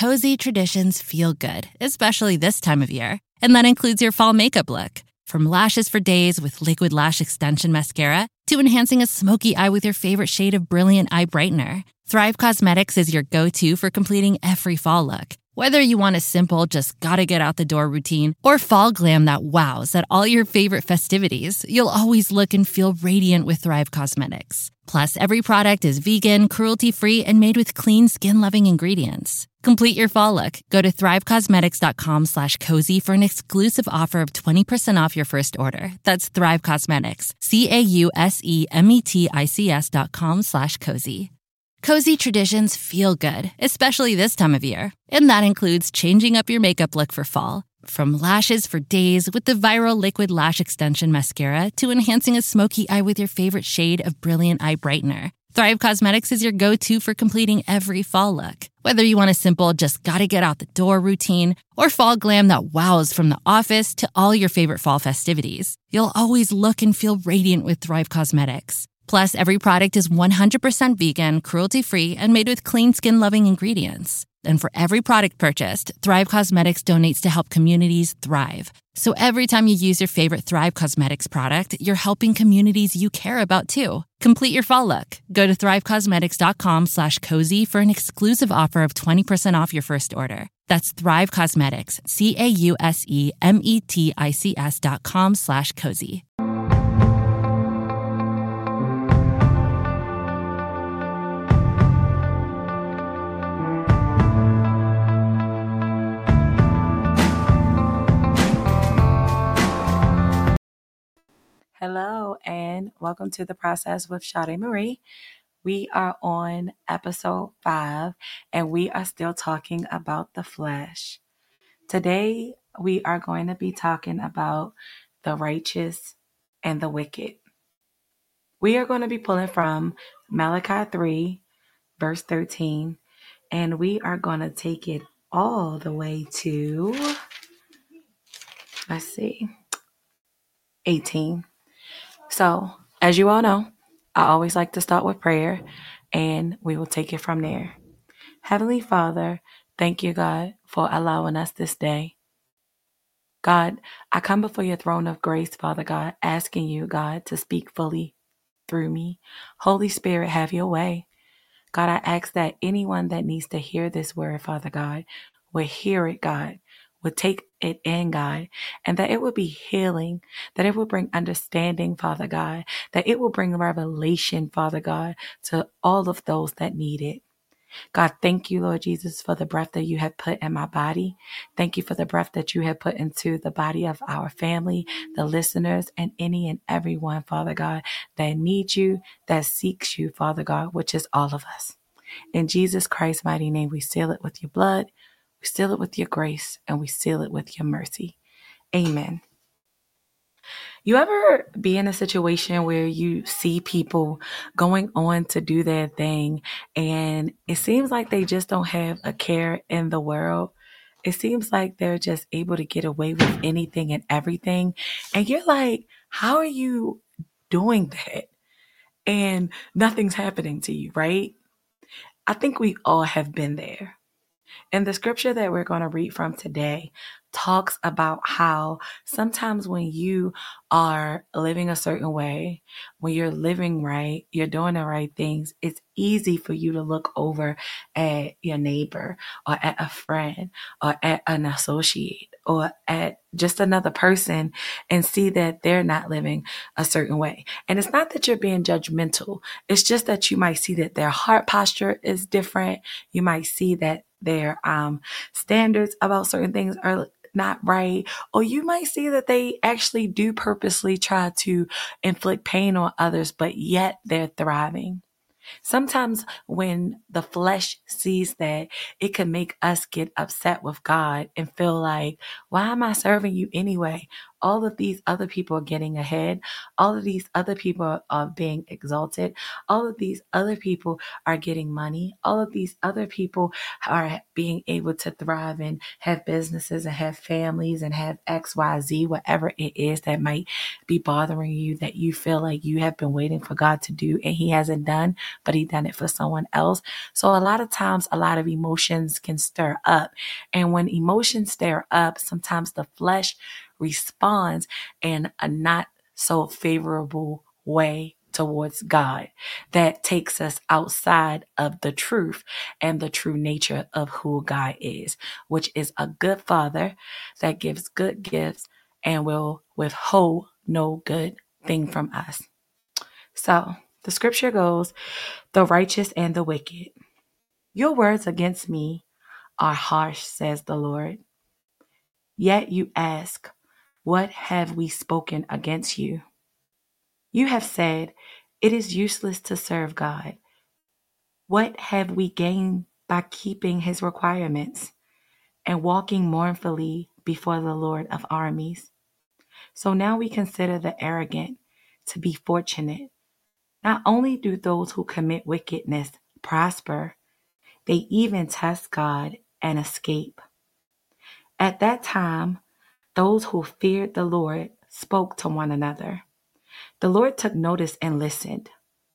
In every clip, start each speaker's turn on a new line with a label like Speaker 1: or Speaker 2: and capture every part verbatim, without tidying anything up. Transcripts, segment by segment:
Speaker 1: cozy traditions feel good, especially this time of year. And that includes your fall makeup look. From lashes for days with Liquid Lash Extension Mascara to enhancing a smoky eye with your favorite shade of Brilliant Eye Brightener, Thrive Causemetics is your go-to for completing every fall look. Whether you want a simple, just gotta get out the door routine, or fall glam that wows at all your favorite festivities, you'll always look and feel radiant with Thrive Causemetics. Plus, every product is vegan, cruelty-free, and made with clean, skin-loving ingredients. Complete your fall look. Go to thrivecosmetics.com slash cozy for an exclusive offer of twenty percent off your first order. That's Thrive Causemetics, C-A-U-S-E-M-E-T-I-C-S dot com slash cozy. Cozy traditions feel good, especially this time of year. And that includes changing up your makeup look for fall. From lashes for days with the viral Liquid Lash Extension Mascara to enhancing a smoky eye with your favorite shade of Brilliant Eye Brightener, Thrive Causemetics is your go-to for completing every fall look. Whether you want a simple, just gotta get out the door routine, or fall glam that wows from the office to all your favorite fall festivities, you'll always look and feel radiant with Thrive Causemetics. Plus, every product is one hundred percent vegan, cruelty-free, and made with clean, skin-loving ingredients. And for every product purchased, Thrive Causemetics donates to help communities thrive. So every time you use your favorite Thrive Causemetics product, you're helping communities you care about too. Complete your fall look. Go to thrivecosmetics.com slash cozy for an exclusive offer of twenty percent off your first order. That's Thrive Causemetics, C-A-U-S-E-M-E-T-I-C-S dot com slash cozy.
Speaker 2: Hello and welcome to The Process with Sade Marie. We are on episode five and we are still talking about the flesh. Today we are going to be talking about the righteous and the wicked. We are going to be pulling from Malachi three verse thirteen and we are going to take it all the way to, let's see, eighteen. So, as you all know, I always like to start with prayer, and we will take it from there. Heavenly Father, thank you, God, for allowing us this day. God, I come before your throne of grace, Father God, asking you, God, to speak fully through me. Holy Spirit, have your way. God, I ask that anyone that needs to hear this word, Father God, will hear it, God, would take it in, God, and that it will be healing, that it will bring understanding, Father God, that it will bring revelation, Father God, to all of those that need it. God, thank you, Lord Jesus, for the breath that you have put in my body. Thank you for the breath that you have put into the body of our family, the listeners, and any and everyone, Father God, that needs you, that seeks you, Father God, which is all of us. In Jesus Christ's mighty name, we seal it with your blood. We seal it with your grace, and we seal it with your mercy. Amen. You ever be in a situation where you see people going on to do their thing, and it seems like they just don't have a care in the world? It seems like they're just able to get away with anything and everything. And you're like, how are you doing that? And nothing's happening to you, right? I think we all have been there. And the scripture that we're going to read from today talks about how sometimes when you are living a certain way, when you're living right, you're doing the right things, it's easy for you to look over at your neighbor or at a friend or at an associate or at just another person and see that they're not living a certain way. And it's not that you're being judgmental. It's just that you might see that their heart posture is different. You might see that their um, standards about certain things are not right. Or you might see that they actually do purposely try to inflict pain on others, but yet they're thriving. Sometimes when the flesh sees that, it can make us get upset with God and feel like, why am I serving you anyway? all of these other people are getting ahead. All of these other people are being exalted. All of these other people are getting money. All of these other people are being able to thrive and have businesses and have families and have X, Y, Z, whatever it is that might be bothering you, that you feel like you have been waiting for God to do and he hasn't done, but he done it for someone else. So a lot of times, a lot of emotions can stir up. And when emotions stir up, sometimes the flesh responds in a not so favorable way towards God that takes us outside of the truth and the true nature of who God is, which is a good father that gives good gifts and will withhold no good thing from us. So the scripture goes, the righteous and the wicked. Your words against me are harsh, says the Lord. Yet you ask, what have we spoken against you? You have said, it is useless to serve God. What have we gained by keeping his requirements and walking mournfully before the Lord of armies? So now we consider the arrogant to be fortunate. Not only do those who commit wickedness prosper, they even test God and escape. At that time, those who feared the Lord spoke to one another. The Lord took notice and listened.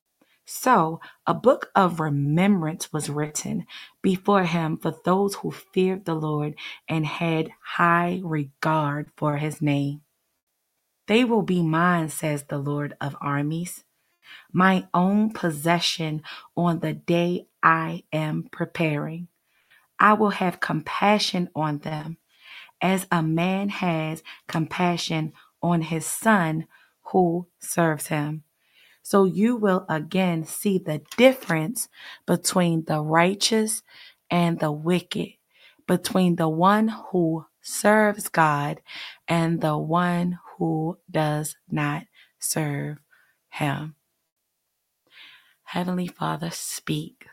Speaker 2: So a book of remembrance was written before him for those who feared the Lord and had high regard for his name. They will be mine, says the Lord of armies, my own possession on the day I am preparing. I will have compassion on them as a man has compassion on his son who serves him. So you will again see the difference between the righteous and the wicked, between the one who serves God and the one who does not serve him. Heavenly Father, speak.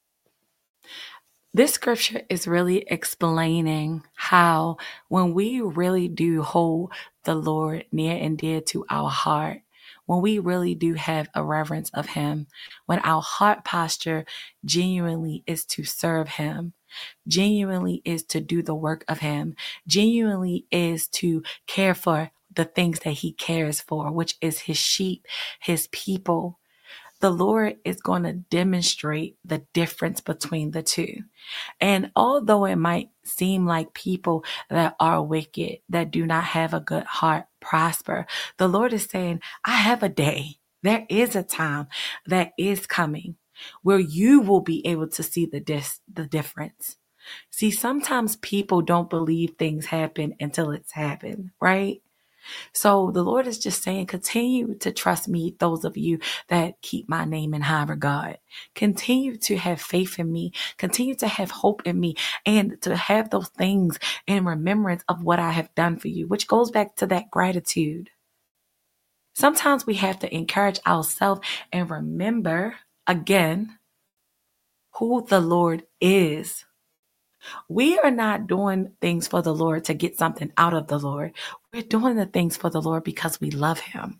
Speaker 2: This scripture is really explaining how when we really do hold the Lord near and dear to our heart, when we really do have a reverence of him, when our heart posture genuinely is to serve him, genuinely is to do the work of him, genuinely is to care for the things that he cares for, which is his sheep, his people, the Lord is going to demonstrate the difference between the two. And although it might seem like people that are wicked, that do not have a good heart, prosper, the Lord is saying, I have a day. There is a time that is coming where you will be able to see the dis- the difference. See, sometimes people don't believe things happen until it's happened, right? So the Lord is just saying, continue to trust me, those of you that keep my name in high regard. Continue to have faith in me. Continue to have hope in me and to have those things in remembrance of what I have done for you, which goes back to that gratitude. Sometimes we have to encourage ourselves and remember again who the Lord is. We are not doing things for the Lord to get something out of the Lord. We're doing the things for the Lord because we love him.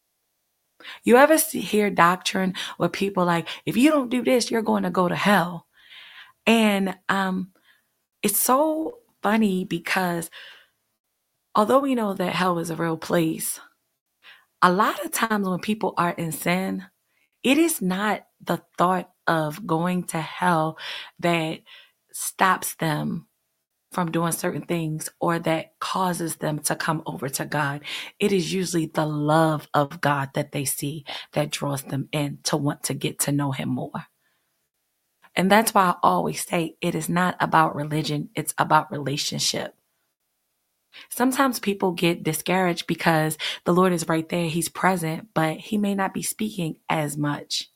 Speaker 2: You ever see, hear doctrine where people like, if you don't do this, you're going to go to hell. And um, it's so funny because although we know that hell is a real place, a lot of times when people are in sin, it is not the thought of going to hell that stops them from doing certain things or that causes them to come over to God. It is usually the love of God that they see that draws them in to want to get to know him more. And that's why I always say it is not about religion, it's about relationship. Sometimes people get discouraged because the Lord is right there, he's present, but he may not be speaking as much.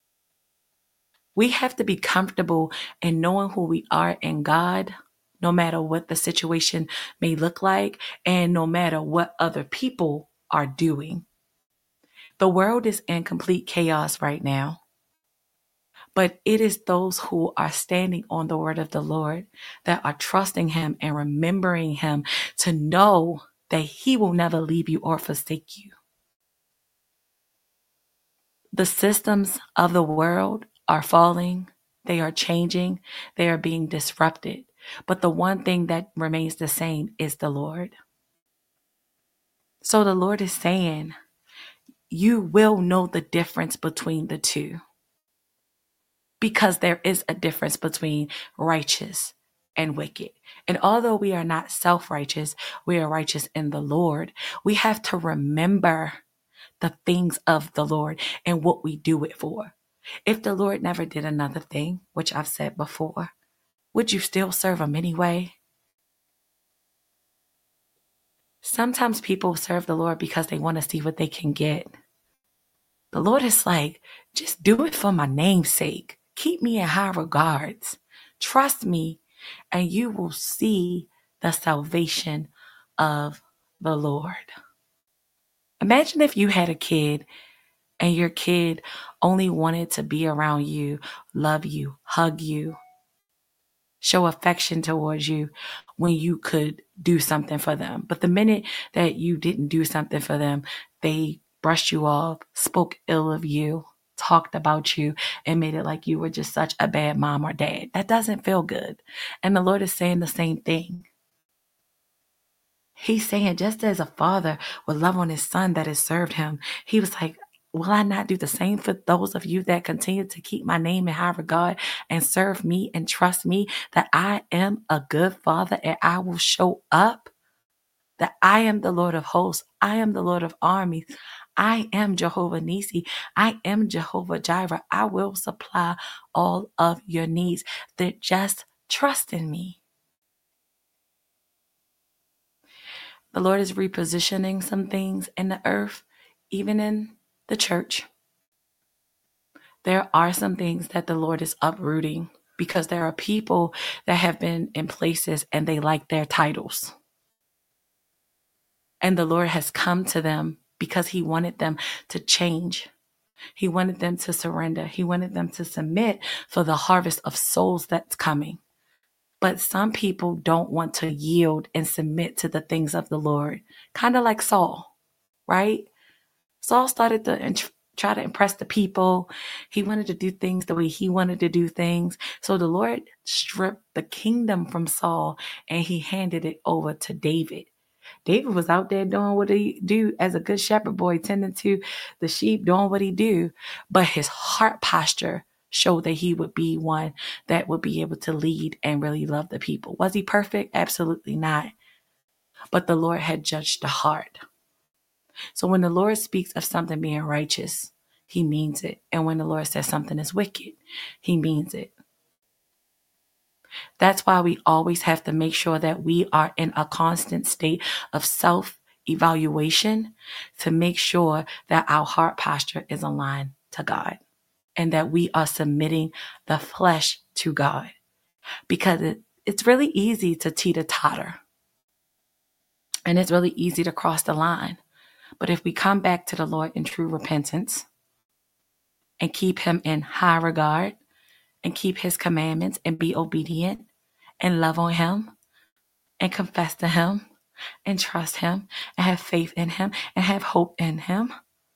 Speaker 2: We have to be comfortable in knowing who we are in God, no matter what the situation may look like, and no matter what other people are doing. The world is in complete chaos right now, but it is those who are standing on the word of the Lord that are trusting him and remembering him to know that he will never leave you or forsake you. The systems of the world are falling. They are changing. They are being disrupted. But the one thing that remains the same is the Lord. So the Lord is saying, you will know the difference between the two. Because there is a difference between righteous and wicked. And although we are not self-righteous, we are righteous in the Lord. We have to remember the things of the Lord and what we do it for. If the Lord never did another thing, which I've said before, would you still serve him anyway? Sometimes people serve the Lord because they want to see what they can get. The Lord is like, just do it for my name's sake. Keep me in high regards. Trust me, and you will see the salvation of the Lord. Imagine if you had a kid and your kid only wanted to be around you, love you, hug you, show affection towards you when you could do something for them. But the minute that you didn't do something for them, they brushed you off, spoke ill of you, talked about you, and made it like you were just such a bad mom or dad. That doesn't feel good. And the Lord is saying the same thing. He's saying, just as a father would love on his son that has served him, he was like, will I not do the same for those of you that continue to keep my name in high regard and serve me and trust me that I am a good father and I will show up? That I am the Lord of hosts. I am the Lord of armies. I am Jehovah Nisi. I am Jehovah Jireh. I will supply all of your needs. That just trust in me. The Lord is repositioning some things in the earth, even in the church. There are some things that the Lord is uprooting because there are people that have been in places and they like their titles. And the Lord has come to them because he wanted them to change. He wanted them to surrender. He wanted them to submit for the harvest of souls that's coming. But some people don't want to yield and submit to the things of the Lord. Kind of like Saul, right? Saul started to int- try to impress the people. He wanted to do things the way he wanted to do things. So the Lord stripped the kingdom from Saul and he handed it over to David. David was out there doing what he do as a good shepherd boy, tending to the sheep, doing what he do. But his heart posture showed that he would be one that would be able to lead and really love the people. Was he perfect? Absolutely not. But the Lord had judged the heart. So when the Lord speaks of something being righteous, he means it. And when the Lord says something is wicked, he means it. That's why we always have to make sure that we are in a constant state of self-evaluation to make sure that our heart posture is aligned to God and that we are submitting the flesh to God. Because it, it's really easy to teeter-totter. And it's really easy to cross the line. But if we come back to the Lord in true repentance and keep him in high regard and keep his commandments and be obedient and love on him and confess to him and trust him and have faith in him and have hope in him,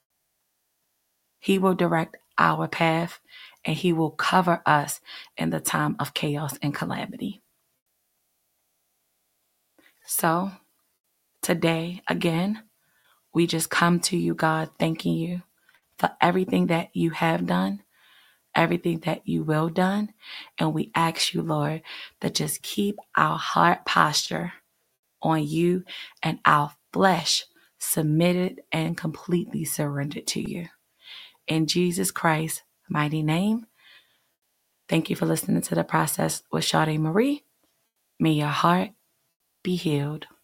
Speaker 2: he will direct our path and he will cover us in the time of chaos and calamity. So today, again, we just come to you, God, thanking you for everything that you have done, everything that you will done. And we ask you, Lord, to just keep our heart posture on you and our flesh submitted and completely surrendered to you. In Jesus Christ's mighty name, thank you for listening to The Process with Sade Marie. May your heart be healed.